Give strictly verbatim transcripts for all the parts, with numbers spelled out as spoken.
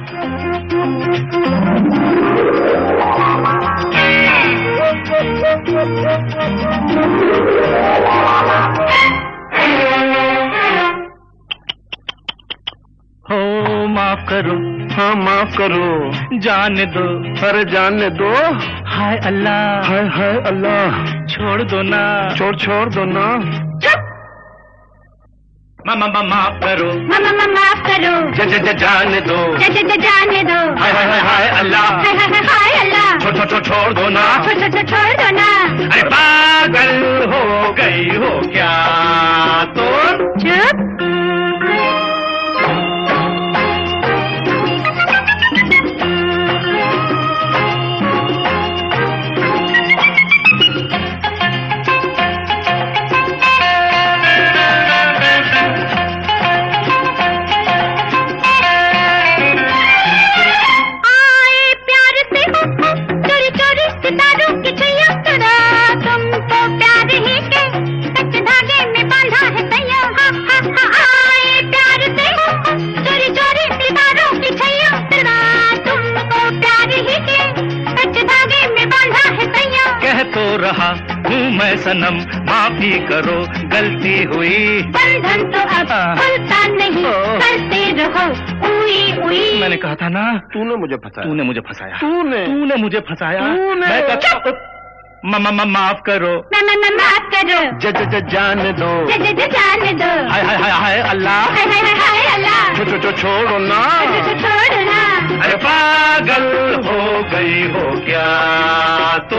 हो माफ करो, हाँ माफ करो, जाने दो, अरे जाने दो, हाय अल्लाह, हाय हाय अल्लाह, छोड़ दो ना, छोड़ छोड़ दो ना, मामा मा, माफ करो, मामा मा, माफ करो, ज, ज, ज, जाने दो, ज, ज, ज, जाने दो, हाय हाय हाय हाय अल्लाह, हाय हाय हाय हाय अल्लाह, छोड़ छोड़ छोड़ छोड़ दो ना, छोड़ छोड़ छोड़ छोड़ दो ना, अरे पागल हो गई हो क्या तो? चुप। तो रहा हूँ मैं सनम, माफी करो गलती हुई, बंधन तो अब खुलता नहीं, करते रहो उई उई। मैंने कहा था ना, तूने मुझे फंसाया, तूने मुझे फंसाया, तूने तूने मुझे फंसाया, मैं कहता मामा मा, माफ करो, मामा माफ करो, ज ज ज जाने दो, ज ज ज जाने दो, हाय हाय हाय हाय अल्लाह, हाय हाय हाय हाय अल्लाह, छो छो छो छोड़ो ना, छोड़ो ना, अरे पागल हो गई हो क्या तो?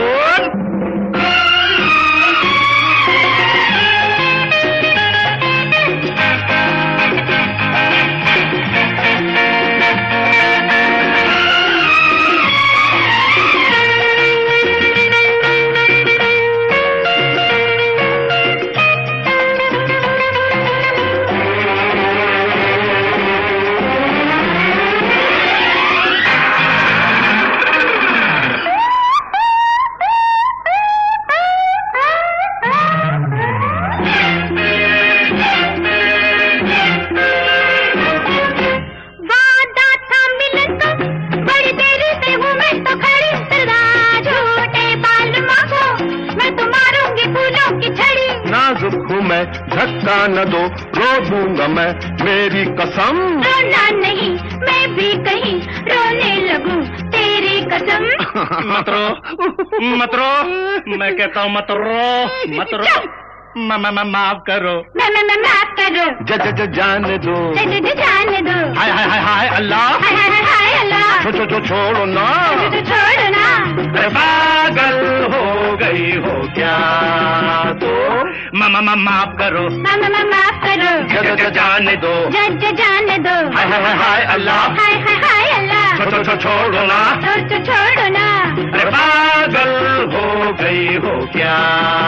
हूँ मैं, धक्का न दो, रो दूंगा मैं, मेरी कसम। रोना नहीं, मैं भी कहीं रोने लगूं, तेरी कसम। मत रो, मत रो, मैं कहता हूँ मत रो, मत रो, मामा माफ करो, मामा माफ करो, ज ज ज जाने दो, ज ज ज जाने दो, हाय हाय हाय हाय अल्लाह, हाय हाय हाय अल्लाह, छो छो छो छोड़ो ना, छो छोड़ो ना, अरे पागल हो गई हो क्या तो? मामा मा, माफ करो, मामा माफ करो, ज ज ज जाने दो, ज ज जाने दो, हाय हाय हाय हाय अल्लाह, हाय हाय हाय अल्लाह, छो छो छो छोड़ो ना, छोड़ छोड़ो ना, अरे पागल हो गई हो क्या